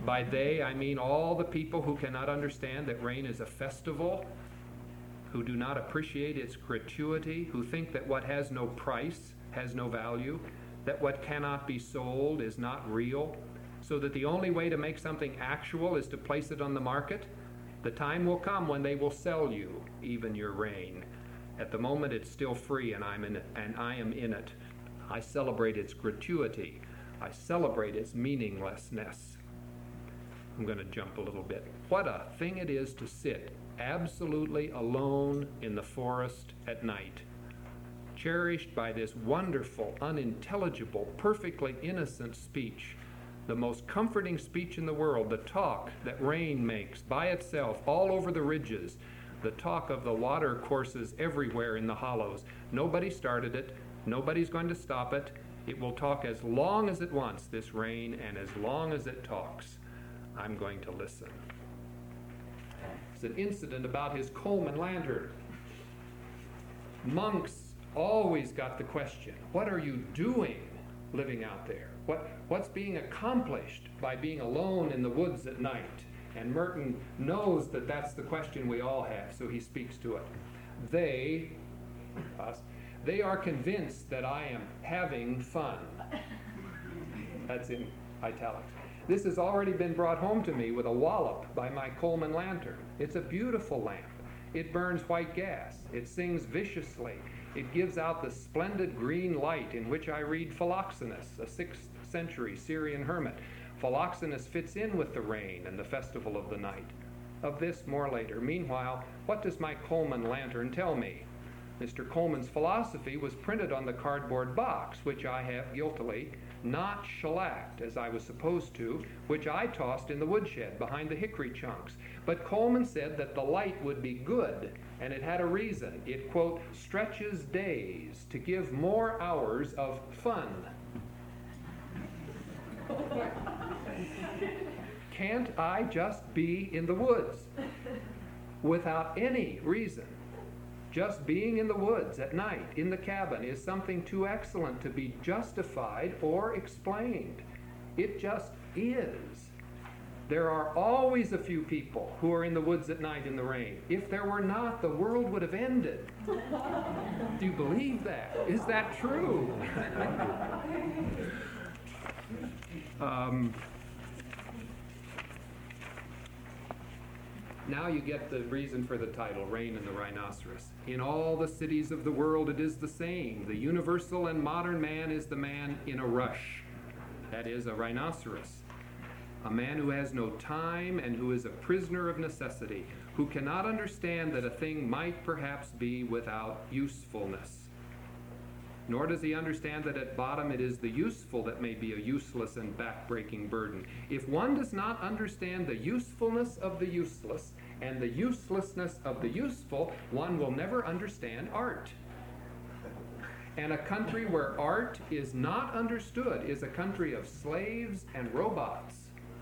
By they, I mean all the people who cannot understand that rain is a festival, who do not appreciate its gratuity, who think that what has no price has no value, that what cannot be sold is not real, so that the only way to make something actual is to place it on the market. The time will come when they will sell you even your rain. At the moment it's still free, and I'm in it, and I am in it. I celebrate its gratuity. I celebrate its meaninglessness. I'm going to jump a little bit. What a thing it is to sit absolutely alone in the forest at night, cherished by this wonderful, unintelligible, perfectly innocent speech, the most comforting speech in the world, the talk that rain makes by itself all over the ridges, the talk of the water courses everywhere in the hollows. Nobody started it. Nobody's going to stop it. It will talk as long as it wants, this rain, and as long as it talks, I'm going to listen. It's an incident about his Coleman lantern. Monks always got the question, what are you doing living out there? What, what's being accomplished by being alone in the woods at night? And Merton knows that that's the question we all have, so he speaks to it. They, us, they are convinced that I am having fun. That's in italics. This has already been brought home to me with a wallop by my Coleman lantern. It's a beautiful lamp. It burns white gas. It sings viciously. It gives out the splendid green light in which I read Philoxenus, a sixth century Syrian hermit. Philoxenus fits in with the rain and the festival of the night. Of this more later. Meanwhile, what does my Coleman lantern tell me? Mister Coleman's philosophy was printed on the cardboard box, which I have guiltily not shellacked as I was supposed to, which I tossed in the woodshed behind the hickory chunks. But Coleman said that the light would be good, and it had a reason. It, quote, stretches days to give more hours of fun. Can't I just be in the woods without any reason? Just being in the woods at night, in the cabin, is something too excellent to be justified or explained. It just is. There are always a few people who are in the woods at night in the rain. If there were not, the world would have ended. Do you believe that? Is that true? um, Now you get the reason for the title, Rain and the Rhinoceros. In all the cities of the world it is the same. The universal and modern man is the man in a rush. That is, a rhinoceros. A man who has no time and who is a prisoner of necessity, who cannot understand that a thing might perhaps be without usefulness. Nor does he understand that at bottom it is the useful that may be a useless and back-breaking burden. If one does not understand the usefulness of the useless and the uselessness of the useful, one will never understand art. And a country where art is not understood is a country of slaves and robots.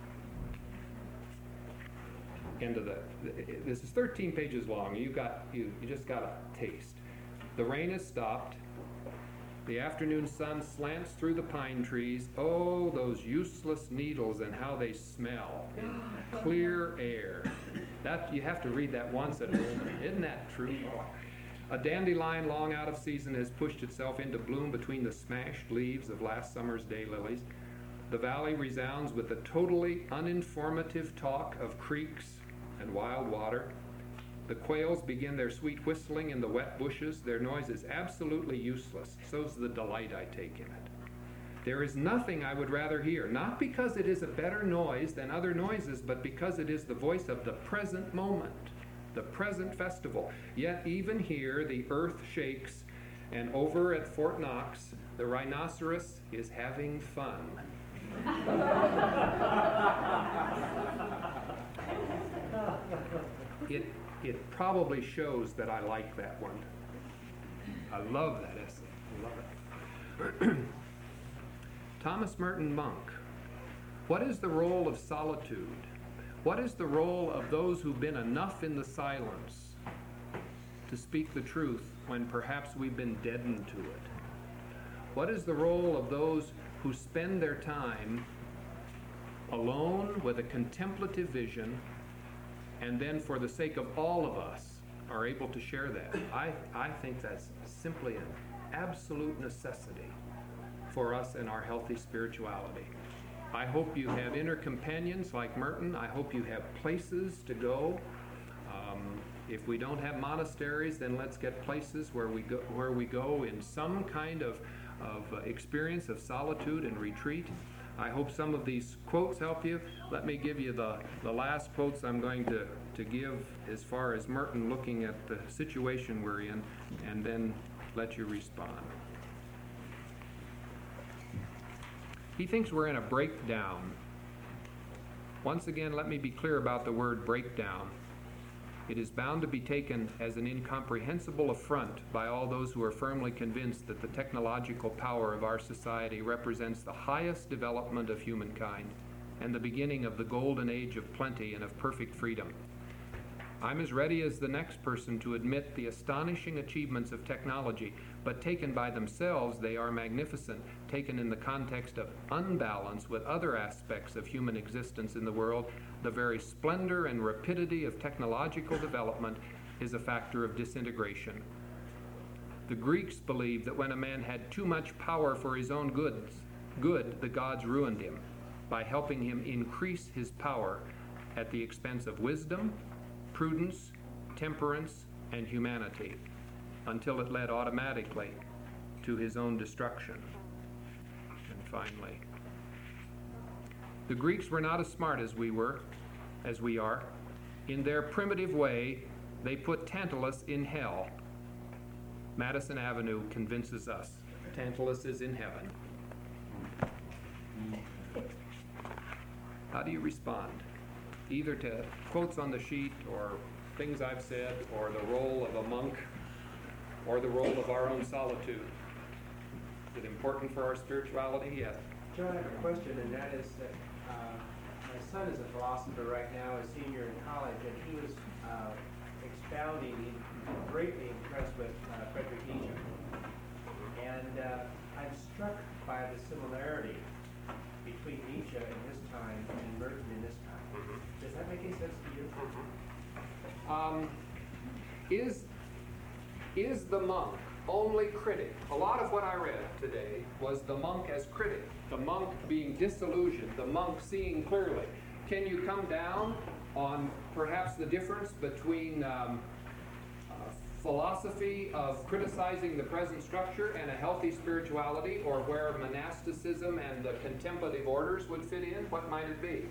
End of the, this is thirteen pages long. You got, you, you just got a taste. The rain has stopped. The afternoon sun slants through the pine trees. Oh, those useless needles and how they smell in clear air. That, you have to read that once at home. Isn't that true? A dandelion long out of season has pushed itself into bloom between the smashed leaves of last summer's daylilies. The valley resounds with the totally uninformative talk of creeks and wild water. The quails begin their sweet whistling in the wet bushes. Their noise is absolutely useless. So's the delight I take in it. There is nothing I would rather hear, not because it is a better noise than other noises, but because it is the voice of the present moment, the present festival. Yet even here the earth shakes, and over at Fort Knox, the rhinoceros is having fun. It It probably shows that I like that one. I love that essay. I love it. Thomas Merton Monk. What is the role of solitude? What is the role of those who've been enough in the silence to speak the truth when perhaps we've been deadened to it? What is the role of those who spend their time alone with a contemplative vision, and then for the sake of all of us are able to share that. I, I think that's simply an absolute necessity for us in our healthy spirituality. I hope you have inner companions like Merton. I hope you have places to go. Um, if we don't have monasteries, then let's get places where we go, where we go in some kind of, of uh, experience of solitude and retreat. I hope some of these quotes help you. Let me give you the, the last quotes I'm going to, to give as far as Merton looking at the situation we're in, and then let you respond. He thinks we're in a breakdown. Once again, let me be clear about the word breakdown. It is bound to be taken as an incomprehensible affront by all those who are firmly convinced that the technological power of our society represents the highest development of humankind and the beginning of the golden age of plenty and of perfect freedom. I'm as ready as the next person to admit the astonishing achievements of technology, but taken by themselves, they are magnificent. Taken in the context of unbalance with other aspects of human existence in the world, the very splendor and rapidity of technological development is a factor of disintegration. The Greeks believed that when a man had too much power for his own goods, good, the gods ruined him by helping him increase his power at the expense of wisdom, prudence, temperance, and humanity, until it led automatically to his own destruction. And finally, the Greeks were not as smart as we were, as we are. In their primitive way, they put Tantalus in hell. Madison Avenue convinces us Tantalus is in heaven. How do you respond? Either to quotes on the sheet, or things I've said, or the role of a monk, or the role of our own solitude. Is it important for our spirituality? Yes. John, I have a question, and that is that uh, my son is a philosopher right now, a senior in college, and he was uh, expounding, he was greatly impressed with uh, Friedrich Nietzsche. And uh, I'm struck by the similarity between Nietzsche in his time and Merton in this time. Mm-hmm. Does that make any sense to you? Mm-hmm. Um, is, is the monk only critic? A lot of what I read today was the monk as critic, the monk being disillusioned, the monk seeing clearly. Can you come down on perhaps the difference between um, uh, philosophy of criticizing the present structure and a healthy spirituality, or where monasticism and the contemplative orders would fit in? What might it be?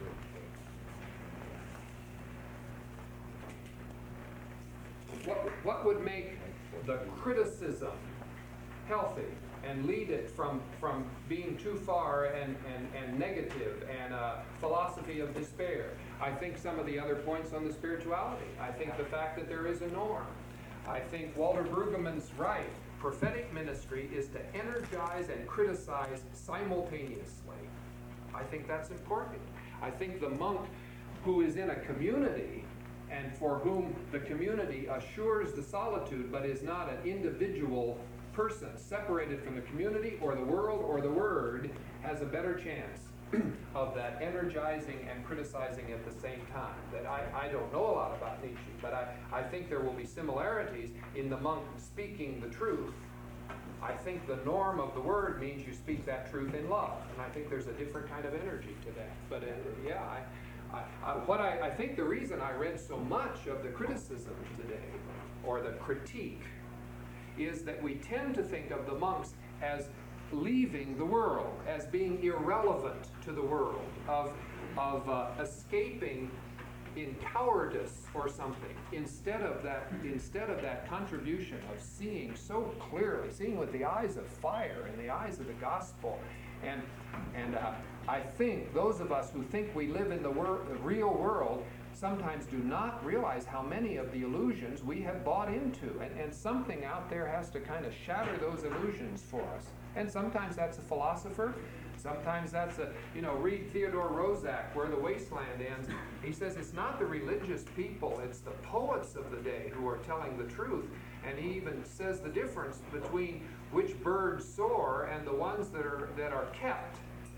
What, what would make the criticism healthy and lead it from, from being too far and, and, and negative and a philosophy of despair? I think some of the other points on the spirituality. I think the fact that there is a norm. I think Walter Brueggemann's right. Prophetic ministry is to energize and criticize simultaneously. I think that's important. I think the monk who is in a community and for whom the community assures the solitude, but is not an individual person separated from the community or the world or the word, has a better chance of that energizing and criticizing at the same time. That I, I don't know a lot about Nietzsche, but I, I think there will be similarities in the monk speaking the truth. I think the norm of the word means you speak that truth in love, and I think there's a different kind of energy to that. But uh, yeah, I, I, I, what I, I think the reason I read so much of the criticism today, or the critique, is that we tend to think of the monks as leaving the world, as being irrelevant to the world, of, of uh, escaping in cowardice or something, instead of that, instead of that contribution of seeing so clearly, seeing with the eyes of fire and the eyes of the gospel. And, and uh, I think those of us who think we live in the, wor- the real world sometimes do not realize how many of the illusions we have bought into. And, and something out there has to kind of shatter those illusions for us. And sometimes that's a philosopher. Sometimes that's a, you know, read Theodore Roszak, Where the Wasteland Ends. He says it's not the religious people, it's the poets of the day who are telling the truth. And he even says the difference between which birds soar and the ones that are that are kept.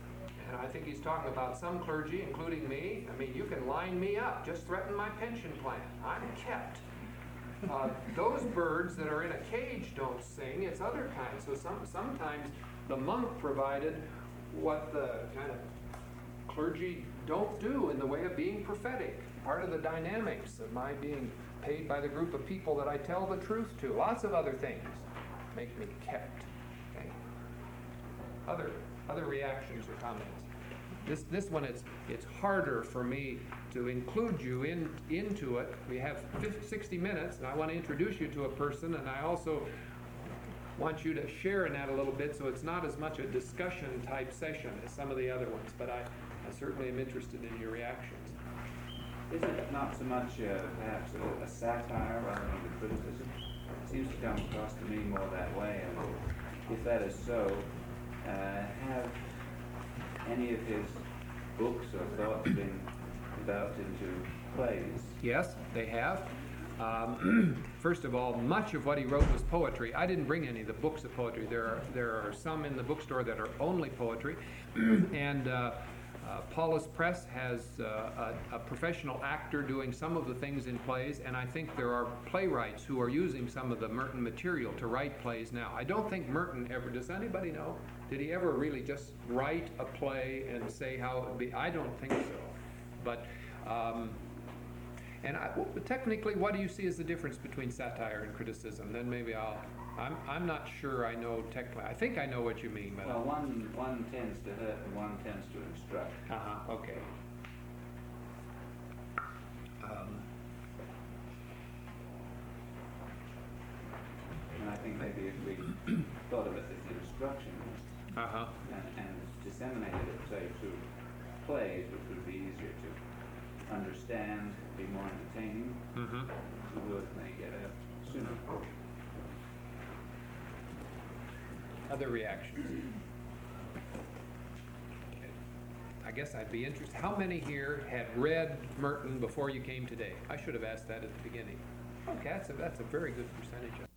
And I think he's talking about some clergy, including me. I mean, you can line me up, just threaten my pension plan. I'm kept. Uh, those birds that are in a cage don't sing, it's other kinds. So some, sometimes the monk provided what the kind of clergy don't do in the way of being prophetic. Part of the dynamics of my being paid by the group of people that I tell the truth to. Lots of other things make me kept. Okay. Other other reactions or comments. This this one it's it's harder for me to include you in into it. We have fifty, sixty minutes, and I want to introduce you to a person, and I also want you to share in that a little bit, so it's not as much a discussion type session as some of the other ones. But I, I certainly am interested in your reactions. Is it not so much uh, perhaps a, a satire rather than a criticism? It seems to come across to me more that way. And if that is so, uh, have any of his books or thoughts been developed into plays? Yes, they have. Um, first of all, much of what he wrote was poetry. I didn't bring any of the books of poetry. There are there are some in the bookstore that are only poetry, and. Uh, Uh, Paulus Press has uh, a, a professional actor doing some of the things in plays, and I think there are playwrights who are using some of the Merton material to write plays now. I don't think Merton ever, does anybody know? Did he ever really just write a play and say how it would be? I don't think so. But, um, and I, well, technically, what do you see as the difference between satire and criticism? Then maybe I'll, I'm, I'm not sure I know technically. I think I know what you mean, but. Well, one, one tends to hurt and one tends to instruct. Uh-huh, okay. Um, And I think maybe if we thought of it as instruction uh-huh. and, and disseminated it, say, through plays, which would be easier to understand, be more entertaining, Mm-hmm. we would may get a sooner. Other reactions? I guess I'd be interested. How many here had read Merton before you came today? I should have asked that at the beginning. Okay, that's a, that's a very good percentage.